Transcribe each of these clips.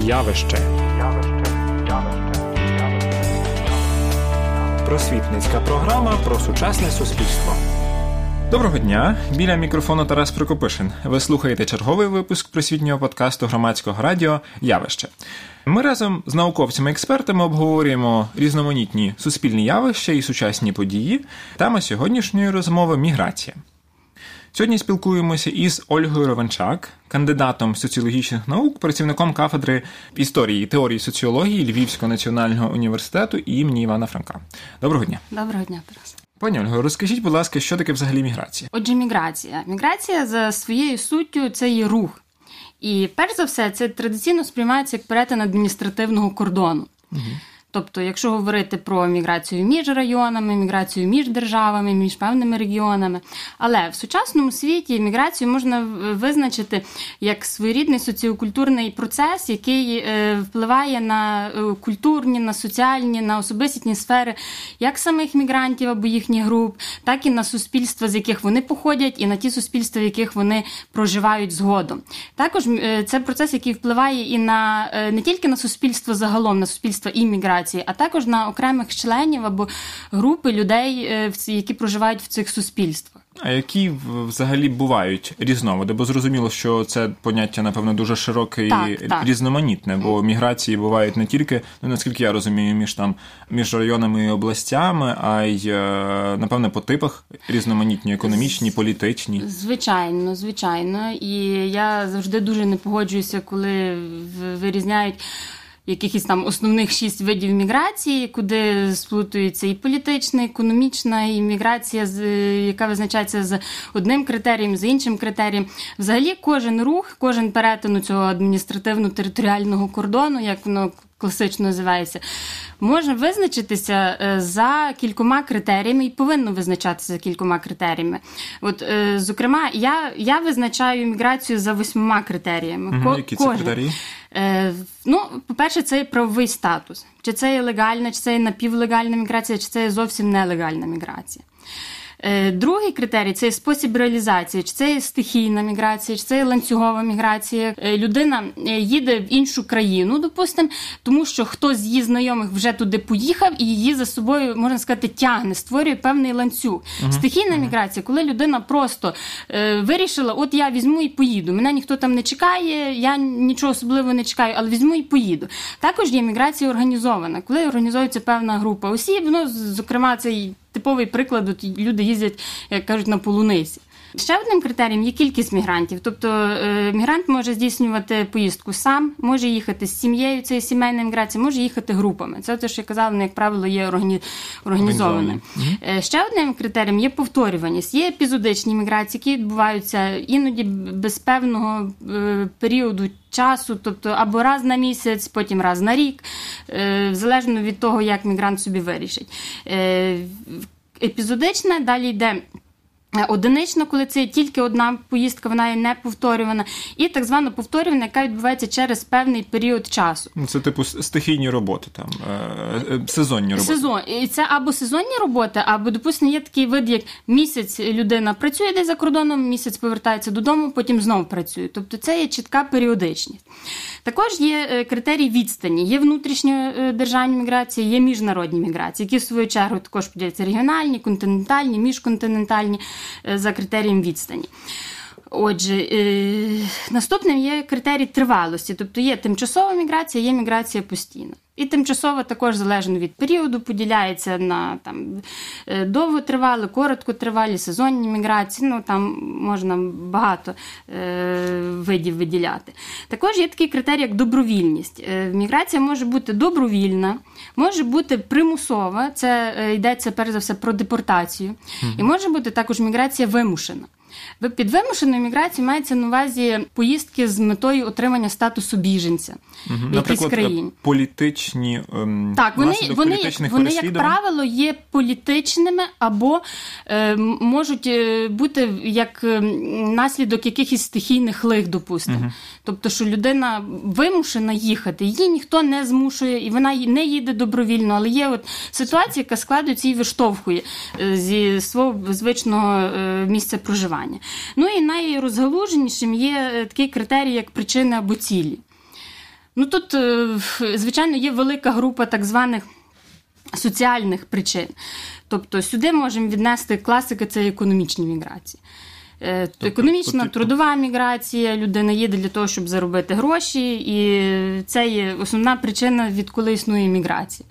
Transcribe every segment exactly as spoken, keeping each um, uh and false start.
Явище. Просвітницька програма про сучасне суспільство. Доброго дня! Біля мікрофону Тарас Прокопишин. Ви слухаєте черговий випуск просвітнього подкасту громадського радіо «Явище». Ми разом з науковцями-експертами обговорюємо різноманітні суспільні явища і сучасні події. Тема сьогоднішньої розмови – міграція. Сьогодні спілкуємося із Ольгою Ровенчак, кандидатом соціологічних наук, працівником кафедри історії і теорії соціології Львівського національного університету імені Івана Франка. Доброго дня. Доброго дня, Тарас. Пані Ольго, розкажіть, будь ласка, що таке взагалі міграція? Отже, міграція. Міграція за своєю суттю – це є рух. І перш за все, це традиційно сприймається як перетин адміністративного кордону. Угу. Тобто, якщо говорити про міграцію між районами, міграцію між державами, між певними регіонами. Але в сучасному світі міграцію можна визначити як своєрідний соціокультурний процес, який впливає на культурні, на соціальні, на особистісні сфери як самих мігрантів або їхніх груп, так і на суспільства, з яких вони походять, і на ті суспільства, в яких вони проживають згодом. Також це процес, який впливає і на не тільки на суспільство загалом, на суспільство і міграцію, а також на окремих членів або групи людей, які проживають в цих суспільствах. А які взагалі бувають різновиди? Бо зрозуміло, що це поняття, напевно, дуже широке так, і так. різноманітне, бо міграції бувають не тільки, ну, наскільки я розумію, між, там, між районами і областями, а й, напевно, по типах різноманітні, економічні, політичні. Звичайно, звичайно. І я завжди дуже не погоджуюся, коли вирізняють якихось там основних шість видів міграції, куди сплутується і політична, і економічна, і міграція, яка визначається з одним критерієм, з іншим критерієм. Взагалі кожен рух, кожен перетин цього адміністративно-територіального кордону, як воно класично називається, може визначитися за кількома критеріями і повинно визначатися за кількома критеріями. От, зокрема, я, я визначаю міграцію за восьмома критеріями. Угу, які це критерії? Ну, по-перше, це є правовий статус. Чи це є легальна, чи це є напівлегальна міграція, чи це є зовсім нелегальна міграція. Другий критерій – це спосіб реалізації, чи це є стихійна міграція, чи це є ланцюгова міграція. Людина їде в іншу країну, допустимо, тому що хтось з її знайомих вже туди поїхав і її за собою, можна сказати, тягне, створює певний ланцюг. Uh-huh. Стихійна міграція, коли людина просто е, вирішила, от я візьму і поїду, мене ніхто там не чекає, я нічого особливого не чекаю, але візьму і поїду. Також є міграція організована, коли організується певна група осіб, ну, зокрема, це типовий приклад, от люди їздять, як кажуть, на полуниці. Ще одним критерієм є кількість мігрантів. Тобто е, мігрант може здійснювати поїздку сам, може їхати з сім'єю, це є сімейна міграція, може їхати групами. Це те, що я казала, як правило, є органі... організоване. Е, ще одним критерієм є повторюваність. Є епізодичні міграції, які відбуваються іноді без певного е, періоду часу, тобто або раз на місяць, потім раз на рік, е, залежно від того, як мігрант собі вирішить. Е, епізодична, далі йде одинично, коли це тільки одна поїздка, вона є не повторювана, і так звана повторювана, яка відбувається через певний період часу. Це типу стихійні роботи, там, сезонні роботи. Сезон. І це або сезонні роботи, або, допустимо, є такий вид, як місяць людина працює десь за кордоном, місяць повертається додому, потім знову працює. Тобто це є чітка періодичність. Також є критерії відстані. Є внутрішньодержавні міграції, є міжнародні міграції, які в свою чергу також поділяються регіональні, континентальні, міжконтинентальні за критерієм відстані. Отже, е, наступним є критерій тривалості, тобто є тимчасова міграція, є міграція постійна. І тимчасова також залежно від періоду поділяється на там довготривалі, короткотривалі, сезонні міграції, ну там можна багато е, видів виділяти. Також є такий критерій, як добровільність. Е, міграція може бути добровільна, може бути примусова, це е, йдеться перш за все про депортацію, угу. І може бути також міграція вимушена. Під вимушеною міграцією мається на увазі поїздки з метою отримання статусу біженця угу. в якійсь країні. Наприклад, політичні ем, так, вони, вони, політичних вони, як правило, є політичними або е, можуть бути як наслідок якихось стихійних лих, допустимо. Угу. Тобто, що людина вимушена їхати, її ніхто не змушує, і вона не їде добровільно, але є от ситуація, яка складається і виштовхує зі свого звичного місця проживання. Ну і найрозгалуженішим є такий критерій, як причини або цілі. Ну, тут, звичайно, є велика група так званих соціальних причин. Тобто сюди можемо віднести класика – це економічні міграції. Тобто, економічна, тобто, трудова міграція, людина їде для того, щоб заробити гроші, і це є основна причина, відколи існує міграція.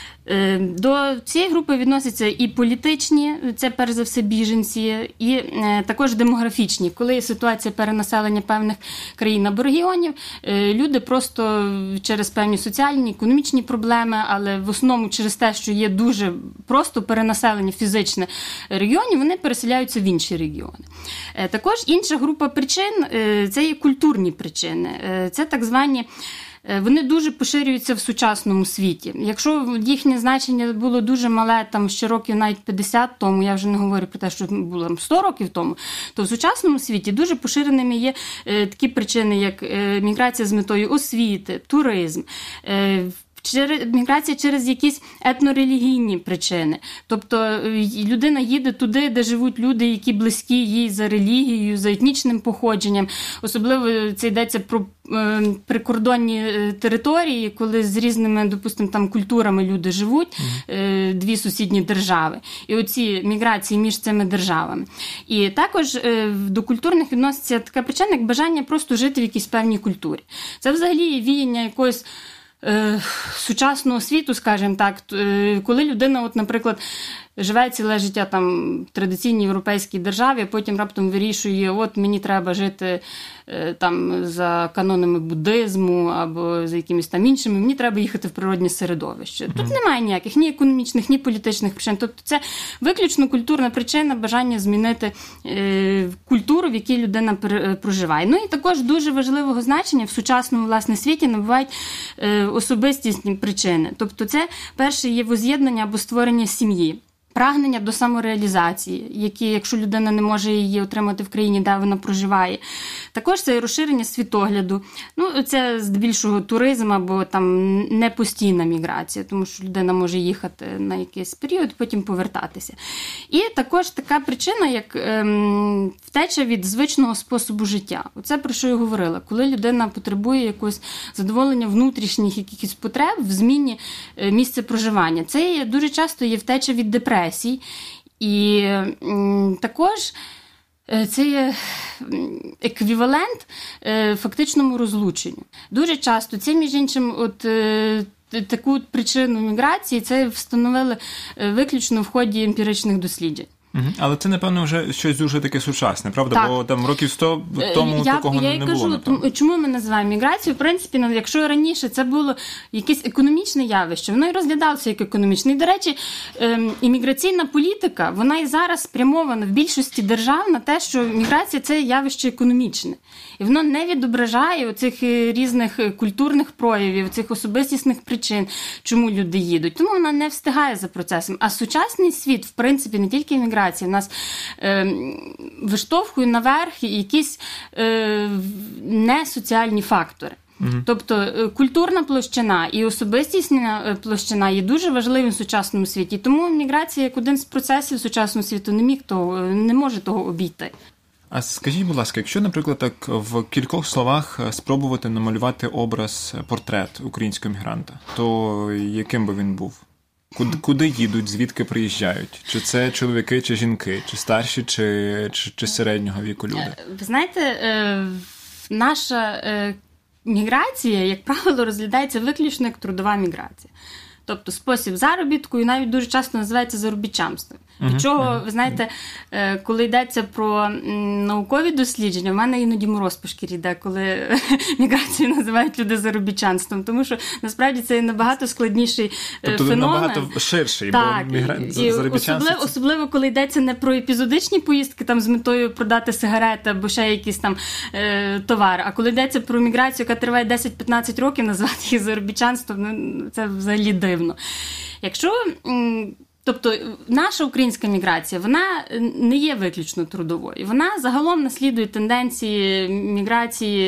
До цієї групи відносяться і політичні, це перш за все біженці, і також демографічні. Коли ситуація перенаселення певних країн або регіонів, люди просто через певні соціальні, економічні проблеми, але в основному через те, що є дуже просто перенаселення фізичне регіонів, вони переселяються в інші регіони. Також інша група причин – це є культурні причини. Це так звані Вони дуже поширюються в сучасному світі. Якщо їхнє значення було дуже мале, там ще років навіть п'ятдесят тому, я вже не говорю про те, що було сто років тому, то в сучасному світі дуже поширеними є такі причини, як міграція з метою освіти, туризм, міграція через якісь етнорелігійні причини. Тобто людина їде туди, де живуть люди, які близькі їй за релігією, за етнічним походженням. Особливо це йдеться про е, прикордонні території, коли з різними, допустимо, там культурами люди живуть, е, дві сусідні держави. І оці міграції між цими державами. І також е, до культурних відноситься така причина, як бажання просто жити в якійсь певній культурі. Це взагалі віяння якоїсь сучасного світу, скажімо так, коли людина, от, наприклад, живе ціле життя там, в традиційній європейській державі, а потім раптом вирішує, от мені треба жити там, за канонами буддизму або за якимись там іншими, мені треба їхати в природне середовище. Mm-hmm. Тут немає ніяких ні економічних, ні політичних причин. Тобто це виключно культурна причина, бажання змінити е, культуру, в якій людина проживає. Ну і також дуже важливого значення в сучасному, власне, світі набувають е, особистісні причини. Тобто це перше є воз'єднання або створення сім'ї. Прагнення до самореалізації, які, якщо людина не може її отримати в країні, де вона проживає. Також це розширення світогляду. Ну, це здебільшого туризм або там непостійна міграція, тому що людина може їхати на якийсь період, потім повертатися. І також така причина, як ем, втеча від звичного способу життя. Оце про що я говорила. Коли людина потребує якогось задоволення внутрішніх якихось потреб в зміні місця проживання. Це дуже часто є втеча від депресії. І м, також це є еквівалент е, фактичному розлученню. Дуже часто це, між іншим, от, е, таку причину міграції це встановили виключно в ході емпіричних досліджень. Угу. Але це, напевно, вже щось дуже таке сучасне, правда? Так. Бо там років сто тому я, такого я не було. Я кажу, чому ми називаємо міграцію? В принципі, якщо раніше це було якесь економічне явище, воно і розглядалося як економічне. І, до речі, імміграційна політика, вона і зараз спрямована в більшості держав на те, що міграція – це явище економічне. І воно не відображає оцих різних культурних проявів, цих особистісних причин, чому люди їдуть. Тому вона не встигає за процесом. А сучасний світ, в принципі, не тільки міграція, у нас е, виштовхує наверх якісь е, несоціальні фактори. Угу. Тобто культурна площина і особистісна площина є дуже важливим в сучасному світі. Тому міграція, як один з процесів сучасного світу, не міг того, не може того обійти. А скажіть, будь ласка, якщо, наприклад, так в кількох словах спробувати намалювати образ, портрет українського мігранта, то яким би він був? Куди, куди їдуть, звідки приїжджають? Чи це чоловіки, чи жінки? Чи старші, чи, чи, чи середнього віку люди? Ви знаєте, наша міграція, як правило, розглядається виключно як трудова міграція. Тобто спосіб заробітку і навіть дуже часто називається заробітчанством. Від uh-huh. чого, uh-huh. ви знаєте, коли йдеться про наукові дослідження, в мене іноді мороз по шкірі йде, коли міграцію називають люди заробітчанством, тому що насправді це набагато складніший тобто, феномен. Тобто набагато ширший, так, бо мігра... заробітчанство... Особливо, особливо, коли йдеться не про епізодичні поїздки там, з метою продати сигарети або ще якийсь там е, товар, а коли йдеться про міграцію, яка триває десять-п'ятнадцять років, назвати її заробітчанством, ну, це взагалі дивно. Якщо... Тобто наша українська міграція, вона не є виключно трудовою. Вона загалом наслідує тенденції міграції,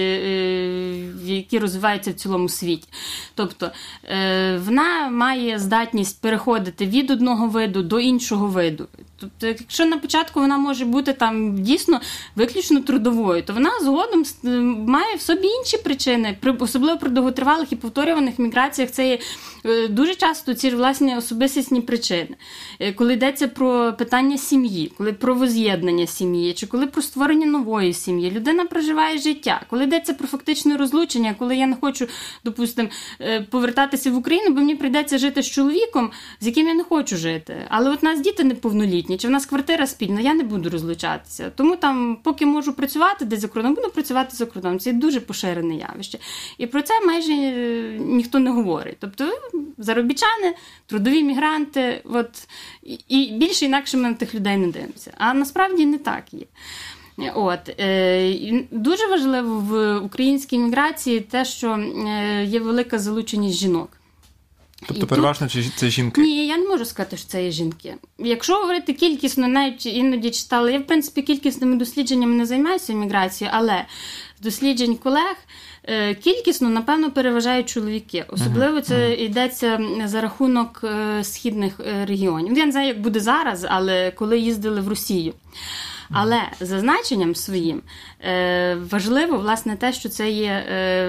які розвиваються в цілому світі. Тобто вона має здатність переходити від одного виду до іншого виду. Тобто, якщо на початку вона може бути там дійсно виключно трудовою, то вона згодом має в собі інші причини, особливо при довготривалих і повторюваних міграціях, це є дуже часто ці власні особистісні причини. Коли йдеться про питання сім'ї, коли про воз'єднання сім'ї, чи коли про створення нової сім'ї, людина проживає життя, коли йдеться про фактичне розлучення, коли я не хочу, допустимо, повертатися в Україну, бо мені прийдеться жити з чоловіком, з яким я не хочу жити. Але от у нас діти неповнолітні, чи в нас квартира спільна, я не буду розлучатися. Тому там, поки можу працювати десь за кордоном, буду працювати за кордоном. Це дуже поширене явище. І про це майже ніхто не говорить. Тобто заробітчани, трудові мігранти, от, і більше інакше ми на тих людей не дивимося. А насправді не так є. От, е, дуже важливо в українській міграції те, що е, є велика залученість жінок. Тобто переважно тут... це жінки? Ні, я не можу сказати, що це є жінки. Якщо говорити кількісно, навіть іноді читала, я в принципі кількісними дослідженнями не займаюся міграцією, але з досліджень колег кількісно, напевно, переважають чоловіки. Особливо це йдеться за рахунок східних регіонів. Я не знаю, як буде зараз, але коли їздили в Росію. Але за значенням своїм важливо, власне, те, що це є,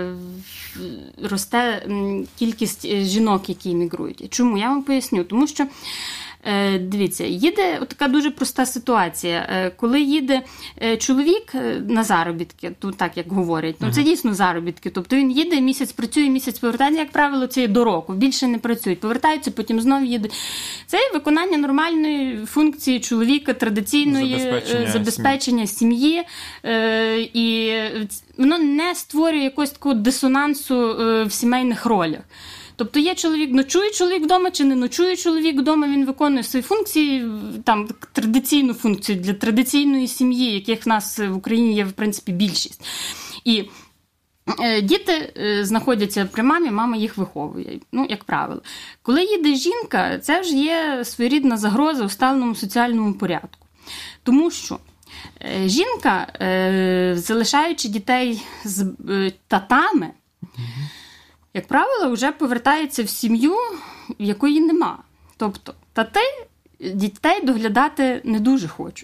росте кількість жінок, які мігрують. Чому? Я вам поясню. Тому що, дивіться, їде така дуже проста ситуація. Коли їде чоловік на заробітки, то так, як говорять, ну це дійсно заробітки. Тобто він їде, місяць працює, місяць повертається, як правило, це є до року. Більше не працюють. Повертаються, потім знову їдуть. Це є виконання нормальної функції чоловіка, традиційної забезпечення, забезпечення сім'ї. І воно не створює якогось такого дисонансу в сімейних ролях. Тобто є чоловік, ночує чоловік вдома чи не ночує чоловік вдома, він виконує свої функції, там, традиційну функцію для традиційної сім'ї, яких в нас в Україні є, в принципі, більшість. І е, діти е, знаходяться при мамі, мама їх виховує, ну, як правило. Коли їде жінка, це ж є своєрідна загроза усталеному соціальному порядку. Тому що е, жінка, е, залишаючи дітей з е, татами, як правило, вже повертається в сім'ю, якої нема. Тобто, тати дітей доглядати не дуже хочуть.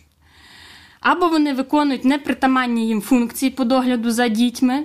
Або вони виконують непритаманні їм функції по догляду за дітьми,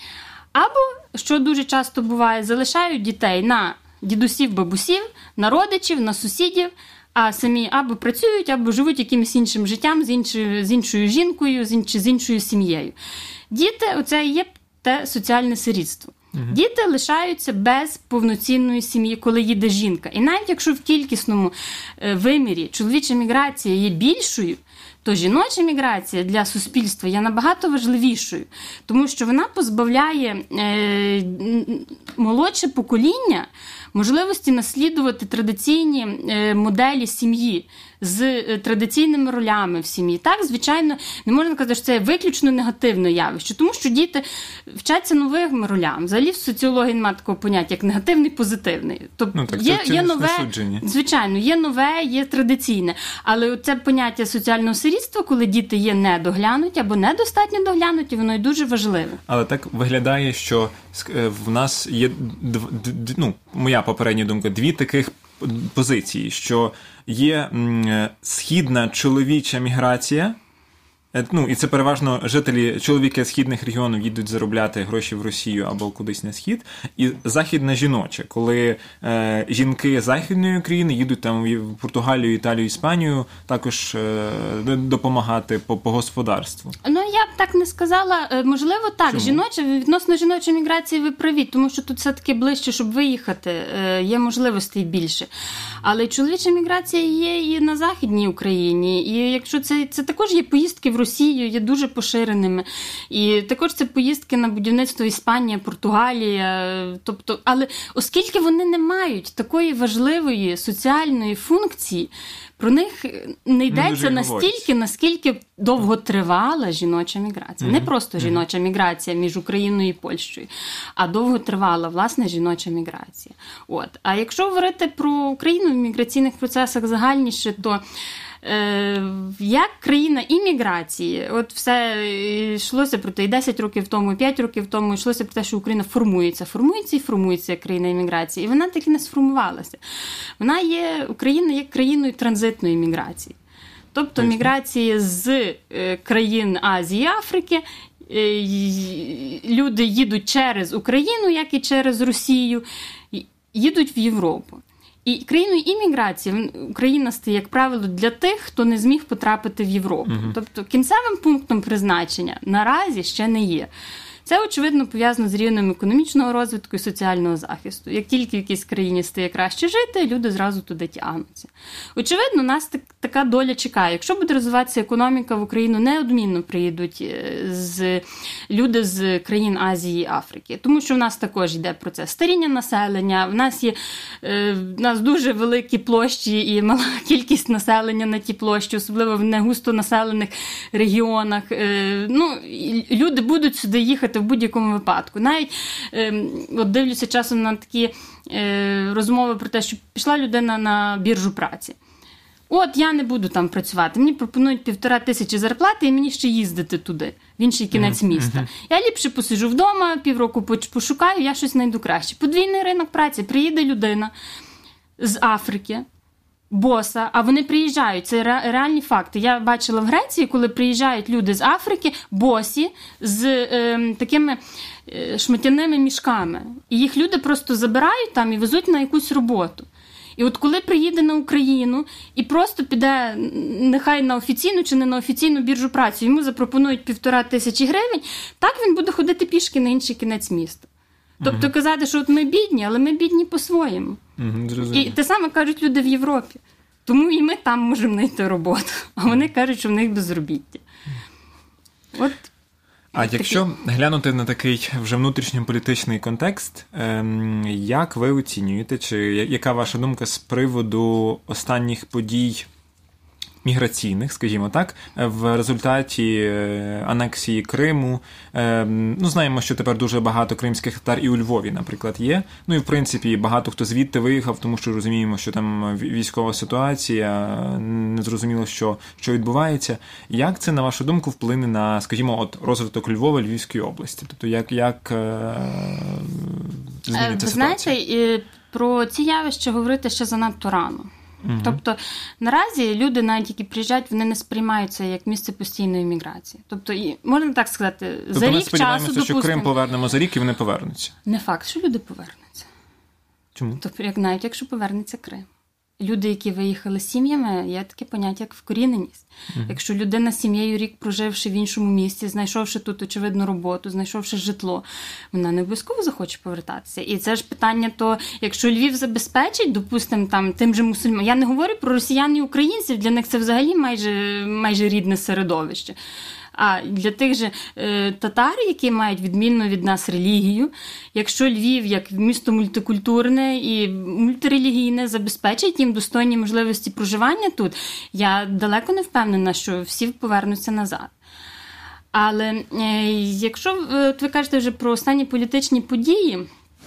або, що дуже часто буває, залишають дітей на дідусів, бабусів, на родичів, на сусідів, а самі або працюють, або живуть якимось іншим життям з іншою, з іншою жінкою, з, інш, з іншою сім'єю. Діти – оце є те соціальне сирітство. Діти лишаються без повноцінної сім'ї, коли їде жінка. І навіть якщо в кількісному вимірі чоловіча міграція є більшою, то жіноча міграція для суспільства є набагато важливішою, тому що вона позбавляє е, молодше покоління можливості наслідувати традиційні е, моделі сім'ї з традиційними ролями в сім'ї. Так, звичайно, не можна казати, що це виключно негативне явище, тому що діти вчаться новим ролям. Взагалі в соціології немає такого поняття, як негативний, позитивний. Тобто ну, так, є, є нове, звичайно, є нове, є традиційне. Але це поняття соціального сирітства, коли діти є недоглянуті або недостатньо доглянуті, воно і дуже важливе. Але так виглядає, що в нас є, ну, моя попередня думка, дві таких позиції, що є м, східна чоловіча міграція, ну, і це переважно жителі, чоловіки східних регіонів їдуть заробляти гроші в Росію або кудись на схід, і західна жіноча, коли е, жінки західної України їдуть там в Португалію, Італію, Іспанію також е, допомагати по, по господарству. Ну, я б так не сказала. Можливо, так. Чому? Жіноча, відносно жіночої міграції ви праві, тому що тут все-таки ближче, щоб виїхати, е, є можливостей більше. Але чоловіча міграція є і на Західній Україні, і якщо це, це також є поїздки в Росію, є дуже поширеними. І також це поїздки на будівництво Іспанія, Португалія. Тобто, але оскільки вони не мають такої важливої соціальної функції, про них не йдеться не настільки, наскільки довготривала жіноча міграція. Mm-hmm. Не просто жіноча міграція між Україною і Польщею, а довготривала, власне, жіноча міграція. От. А якщо говорити про Україну в міграційних процесах загальніше, то як країна імміграції, от все йшлося про те, і десять років тому, і п'ять років тому йшлося про те, що Україна формується, формується і формується як країна імміграції. І вона так і не сформувалася. Вона є, Україна є країною транзитної міграції. Тобто міграції з країн Азії, Африки, люди їдуть через Україну, як і через Росію, їдуть в Європу. І країною імміграції Україна стає, як правило, для тих, хто не зміг потрапити в Європу. Угу. Тобто кінцевим пунктом призначення наразі ще не є. Це, очевидно, пов'язано з рівнем економічного розвитку і соціального захисту. Як тільки в якійсь країні стає краще жити, люди зразу туди тягнуться. Очевидно, нас так, така доля чекає. Якщо буде розвиватися економіка, в Україну неодмінно приїдуть з, люди з країн Азії і Африки. Тому що в нас також йде процес старіння населення, в нас є в нас дуже великі площі і мала кількість населення на ті площі, особливо в негустонаселених регіонах. Ну, люди будуть сюди їхати в будь-якому випадку. Навіть е, от дивлюся часом на такі е, розмови про те, що пішла людина на біржу праці. От, я не буду там працювати. Мені пропонують півтора тисячі зарплати і мені ще їздити туди, в інший кінець міста. Я ліпше посиджу вдома, півроку пошукаю, я щось знайду краще. Подвійний ринок праці. Приїде людина з Африки, боса, а вони приїжджають. Це реальні факти. Я бачила в Греції, коли приїжджають люди з Африки, босі, з е, такими е, шматяними мішками. І їх люди просто забирають там і везуть на якусь роботу. І от коли приїде на Україну і просто піде, нехай на офіційну чи не на офіційну біржу праці, йому запропонують півтора тисячі гривень, так він буде ходити пішки на інший кінець міста. Тобто казати, що от ми бідні, але ми бідні по-своєму. Угу, і те саме кажуть люди в Європі. Тому і ми там можемо знайти роботу. А вони кажуть, що в них безробіття. От. А такий... якщо глянути на такий вже внутрішньополітичний контекст, як ви оцінюєте, чи яка ваша думка з приводу останніх подій міграційних, скажімо так, в результаті анексії Криму? Ну, знаємо, що тепер дуже багато кримських татар і у Львові, наприклад, є. Ну і, в принципі, багато хто звідти виїхав, тому що розуміємо, що там військова ситуація, незрозуміло, що, що відбувається. Як це, на вашу думку, вплине на, скажімо, от розвиток Львова, Львівської області? Тобто, як, як зміниться ситуація? Знаєте, про ці явища говорити ще занадто рано. Угу. Тобто, наразі люди, навіть які приїжджають, вони не сприймаються як місце постійної міграції. Тобто, і, можна так сказати, тобто, за рік часу, допустимо... Тобто, ми сподіваємося, що Крим повернемо за рік і вони повернуться? Не факт, що люди повернуться. Чому? Тобто, як навіть якщо повернеться Крим. Люди, які виїхали з сім'ями, є таке поняття, як вкоріненість. Uh-huh. Якщо людина з сім'єю рік проживши в іншому місті, знайшовши тут, очевидно, роботу, знайшовши житло, вона не обов'язково захоче повертатися. І це ж питання то, якщо Львів забезпечить, допустимо, там, тим же мусульманам, я не говорю про росіян і українців, для них це взагалі майже, майже рідне середовище. А для тих же е, татар, які мають відмінну від нас релігію, якщо Львів, як місто мультикультурне і мультирелігійне, забезпечить їм достойні можливості проживання тут, я далеко не впевнена, що всі повернуться назад. Але е, якщо е, ви кажете вже про останні політичні події,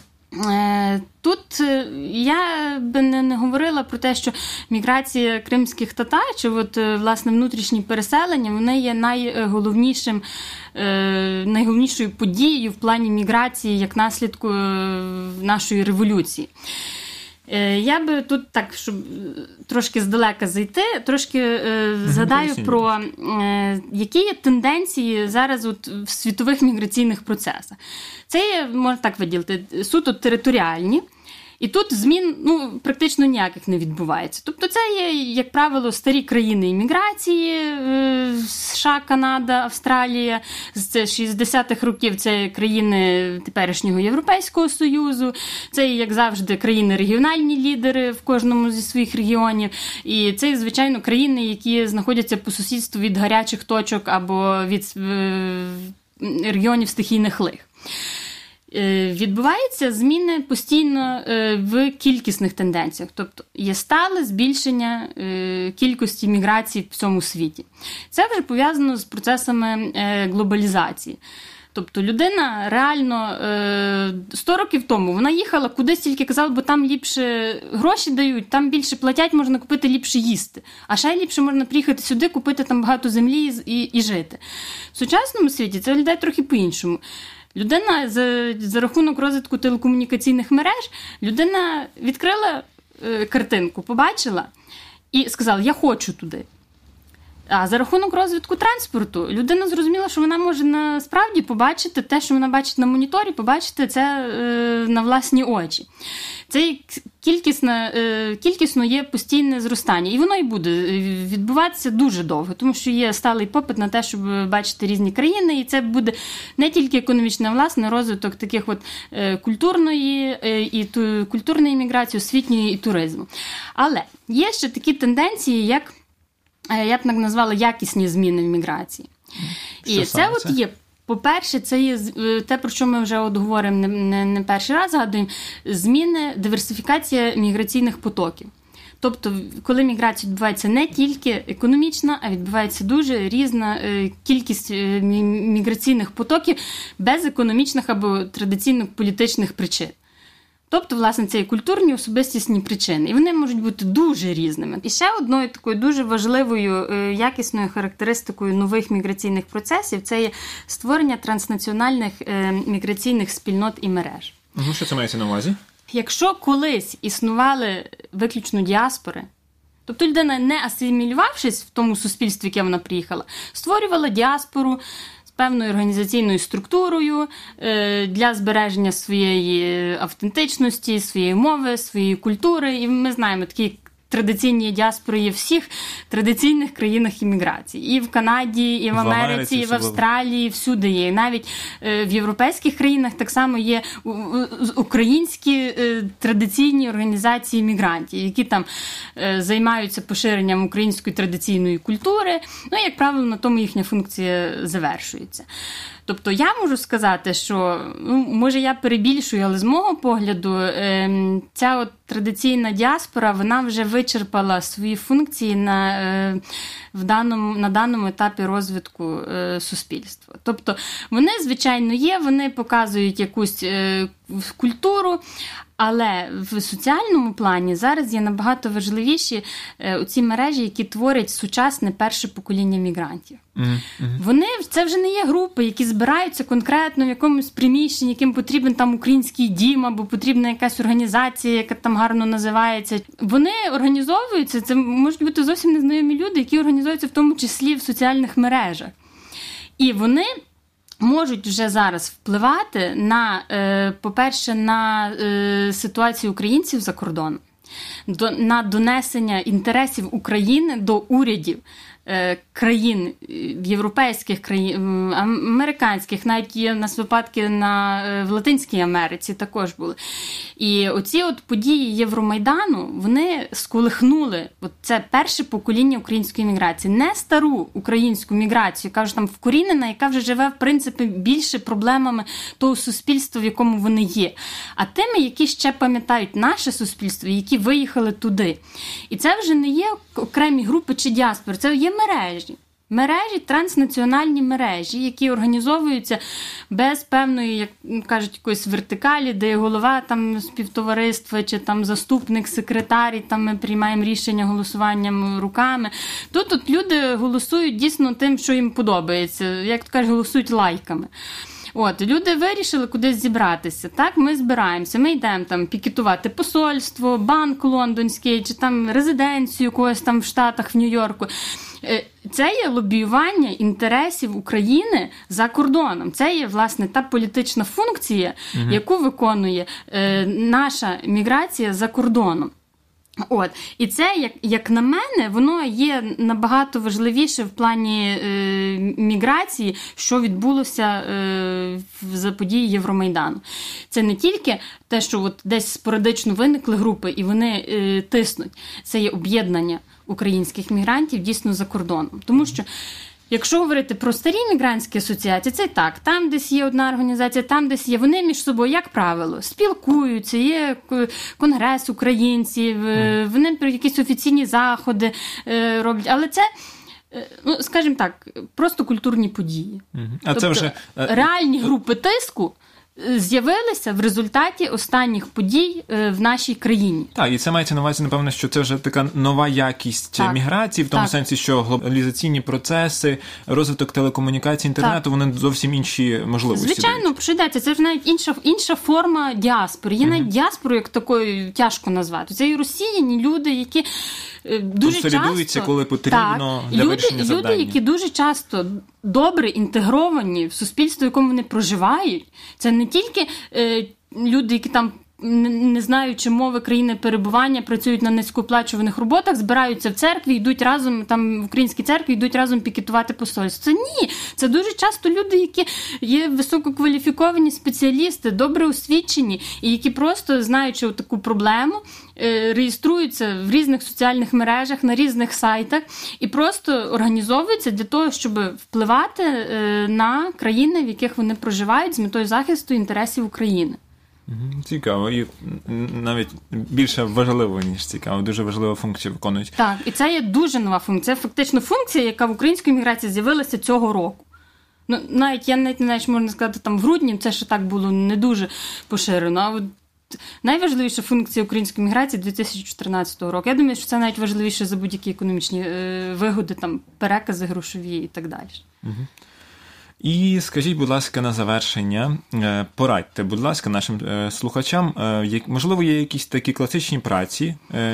тут я би не говорила про те, що міграція кримських татар, чи от, власне, внутрішні переселення, вони є найголовнішим, найголовнішою подією в плані міграції як наслідку нашої революції. Я би тут так, щоб трошки здалека зайти, трошки е, згадаю про е, які є тенденції зараз от в світових міграційних процесах. Це є, можна так виділити, суто територіальні. І тут змін ну, практично ніяких не відбувається. Тобто це є, як правило, старі країни імміграції, США, Канада, Австралія. З шістдесятих років це країни теперішнього Європейського Союзу. Це, як завжди, країни регіональні лідери в кожному зі своїх регіонів. І це, звичайно, країни, які знаходяться по сусідству від гарячих точок або від регіонів стихійних лих. Відбуваються зміни постійно в кількісних тенденціях. Тобто є стале збільшення кількості міграцій в цьому світі. Це вже пов'язано з процесами глобалізації. Тобто людина реально сто років тому вона їхала кудись, тільки казала, бо там ліпше гроші дають, там більше платять, можна купити ліпше їсти. А ще ліпше можна приїхати сюди, купити там багато землі і, і жити. В сучасному світі це виглядає трохи по-іншому. Людина за, за рахунок розвитку телекомунікаційних мереж, людина відкрила е, картинку, побачила і сказала, я хочу туди. А за рахунок розвитку транспорту людина зрозуміла, що вона може насправді побачити те, що вона бачить на моніторі, побачити це е, на власні очі. Це кількісно, е, кількісно є постійне зростання. І воно і буде відбуватися дуже довго, тому що є сталий попит на те, щоб бачити різні країни, і це буде не тільки економічний, а власне розвиток таких от е, культурної, е, і ту, культурної міграції, освітньої і туризму. Але є ще такі тенденції, як я б так назвала якісні зміни в міграції. Що і це от є, по-перше, це є те, про що ми вже от говоримо не, не, не перший раз, згадуємо, зміни, диверсифікація міграційних потоків. Тобто, коли міграція відбувається не тільки економічна, а відбувається дуже різна кількість міграційних потоків без економічних або традиційних політичних причин. Тобто, власне, це і культурні, особистісні причини. І вони можуть бути дуже різними. І ще одною такою дуже важливою якісною характеристикою нових міграційних процесів – це є створення транснаціональних міграційних спільнот і мереж. Ну, що це мається на увазі? Якщо колись існували виключно діаспори, тобто людина, не асимілювавшись в тому суспільстві, яке вона приїхала, створювала діаспору, певною організаційною структурою для збереження своєї автентичності, своєї мови, своєї культури. І ми знаємо, такі традиційні діаспори є в всіх традиційних країнах імміграції. І в Канаді, і в, в Америці, Америці, і в Австралії, всюди є. І навіть в європейських країнах так само є українські традиційні організації мігрантів, які там займаються поширенням української традиційної культури. Ну, і, як правило, на тому їхня функція завершується. Тобто я можу сказати, що, ну, може я перебільшую, але з мого погляду ця от традиційна діаспора, вона вже вичерпала свої функції на, в даному, на даному етапі розвитку суспільства. Тобто вони, звичайно, є, вони показують якусь культуру, але в соціальному плані зараз є набагато важливіші оці мережі, які творять сучасне перше покоління мігрантів. Mm-hmm. Вони, це вже не є групи, які збираються конкретно в якомусь приміщенні, яким потрібен там український дім, або потрібна якась організація, яка там гарно називається. Вони організовуються, це можуть бути зовсім незнайомі люди, які організуються в тому числі в соціальних мережах. І вони можуть вже зараз впливати на, по-перше, на ситуацію українців за кордоном, на донесення інтересів України до урядів країн, європейських країн, американських, навіть є в нас випадки на, в Латинській Америці також були. І оці от події Євромайдану, вони сколихнули от це перше покоління української міграції. Не стару українську міграцію, яка вже там вкорінена, яка вже живе, в принципі, більше проблемами того суспільства, в якому вони є. А тими, які ще пам'ятають наше суспільство, які виїхали туди. І це вже не є окремі групи чи діаспори, це є мережі. Мережі, транснаціональні мережі, які організовуються без певної, як кажуть, якоїсь вертикалі, де є голова там співтовариства чи там заступник, секретар, і там ми приймаємо рішення голосуванням руками. Тут от люди голосують дійсно тим, що їм подобається, як то кажуть, голосують лайками. От, люди вирішили кудись зібратися. Так, ми збираємося, ми йдемо там пікетувати посольство, банк лондонський, чи там резиденцію когось там в Штатах, в Нью-Йорку. Це є лобіювання інтересів України за кордоном. Це є, власне, та політична функція, угу. яку виконує е, наша міграція за кордоном. От. І це, як, як на мене, воно є набагато важливіше в плані е, міграції, що відбулося е, за події Євромайдану. Це не тільки те, що от десь спорадично виникли групи і вони е, тиснуть. Це є об'єднання українських мігрантів дійсно за кордоном. Тому що якщо говорити про старі мігрантські асоціації, це так, там десь є одна організація, там десь є, вони між собою, як правило, спілкуються, є конгрес українців, вони про якісь офіційні заходи роблять, але це, ну, скажімо так, просто культурні події. А тобто, це вже реальні групи тиску з'явилися в результаті останніх подій в нашій країні. Так, і це мається на увазі, напевно, що це вже така нова якість так. міграції, в тому так. сенсі, що глобалізаційні процеси, розвиток телекомунікацій, інтернету, так. вони зовсім інші можливості. Звичайно, що йдеться, це ж навіть інша, інша форма діаспори. Є mm-hmm. навіть діаспору, як такою тяжко назвати. Це і росіяни, люди, які дуже консолідуються, коли потрібно, так, для люди, вирішення завдання. Люди, які дуже часто добре інтегровані в суспільство, в якому вони проживають, це не тільки е, люди, які там, не знаючи мови країни перебування, працюють на низькооплачуваних роботах, збираються в церкві, йдуть разом, там в українській церкві, йдуть разом пікетувати посольство. Це ні. Це дуже часто люди, які є висококваліфіковані спеціалісти, добре освічені, і які просто, знаючи таку проблему, реєструються в різних соціальних мережах, на різних сайтах і просто організовуються для того, щоб впливати на країни, в яких вони проживають, з метою захисту інтересів України. Цікаво. І навіть більше важливо, ніж цікаво. Дуже важливу функцію виконують. Так, і це є дуже нова функція. Це фактично функція, яка в українській міграції з'явилася цього року. Ну, навіть, я навіть не знаю, що можна сказати, там в грудні це ще так було не дуже поширено. А от найважливіша функція української міграції дві тисячі чотирнадцятого року. Я думаю, що це навіть важливіше за будь-які економічні е, вигоди, там, перекази грошові і так далі. Угу. І скажіть, будь ласка, на завершення, порадьте, будь ласка, нашим слухачам, можливо, є якісь такі класичні праці,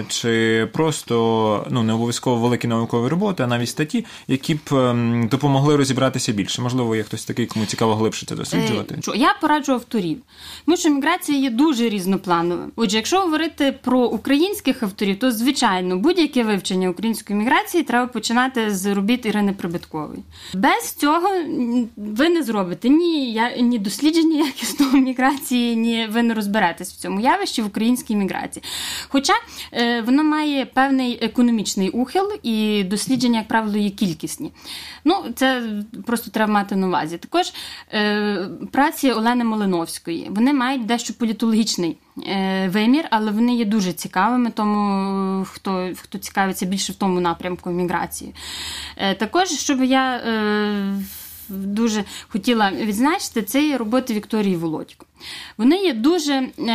чи просто, ну, не обов'язково великі наукові роботи, а навіть статті, які б допомогли розібратися більше. Можливо, є хтось такий, кому цікаво глибше це досліджувати. Я пораджу авторів. Тому що міграція є дуже різнопланова. Отже, якщо говорити про українських авторів, то, звичайно, будь-яке вивчення української міграції треба починати з робіт Ірини Прибиткової. Без цього ви не зробите ні, ні дослідження якісної міграції, ні ви не розберетесь в цьому явищі в українській міграції. Хоча е, воно має певний економічний ухил, і дослідження, як правило, є кількісні. Ну, це просто треба мати на увазі. Також е, праці Олени Малиновської, вони мають дещо політологічний е, вимір, але вони є дуже цікавими, тому хто, хто цікавиться більше в тому напрямку міграції. Е, також, щоб я е, дуже хотіла відзначити, це є роботи Вікторії Володько. Вони є дуже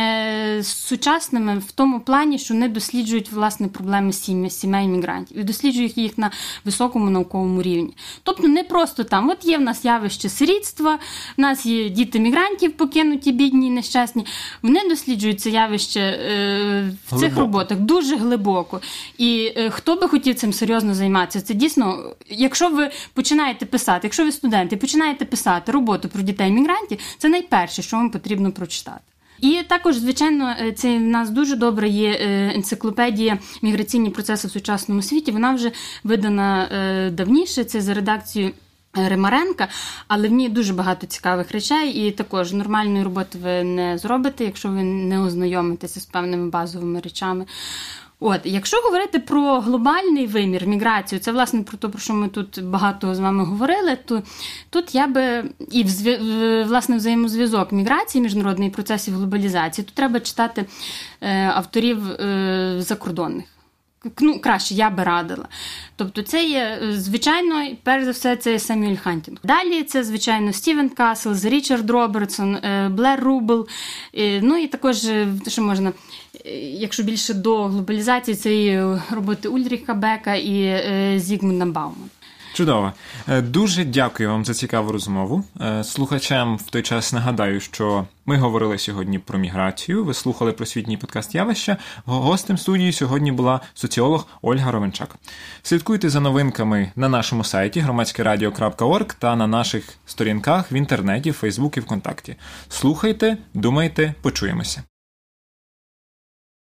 е, сучасними в тому плані, що вони досліджують, власне, проблеми сім'ї, сімей мігрантів і досліджують їх на високому науковому рівні. Тобто не просто там, от є в нас явище сирітства, в нас є діти мігрантів покинуті, бідні, нещасні. Вони досліджують це явище е, в глибоко. Цих роботах дуже глибоко. І е, хто би хотів цим серйозно займатися, це дійсно, якщо ви починаєте писати, якщо ви студенти, починаєте писати роботу про дітей-мігрантів, це найперше, що вам потрібно прочитати. І також, звичайно, це в нас дуже добре є енциклопедія «Міграційні процеси в сучасному світі». Вона вже видана давніше, це за редакцією Римаренка, але в ній дуже багато цікавих речей, і також нормальної роботи ви не зробите, якщо ви не ознайомитеся з певними базовими речами. От, якщо говорити про глобальний вимір, міграцію, це, власне, про те, про що ми тут багато з вами говорили, то тут я би, і, власне, взаємозв'язок міграції, міжнародних процесів глобалізації, тут треба читати е, авторів е, закордонних. Ну, краще, я би радила. Тобто це є, звичайно, перш за все, це Семюель Хантінг. Далі це, звичайно, Стівен Каслз, Річард Робертсон, Блер Рубл. Ну і також, що можна, якщо більше до глобалізації, це і роботи Ульріха Бека і Зігмунда Баумана. Чудово. Дуже дякую вам за цікаву розмову. Слухачам в той час нагадаю, що ми говорили сьогодні про міграцію. Ви слухали просвітній подкаст «Явища». Гостем студії сьогодні була соціолог Ольга Ровенчак. Слідкуйте за новинками на нашому сайті громадське радіо крапка орг та на наших сторінках в інтернеті, Фейсбук і ВКонтакті. Слухайте, думайте, почуємося.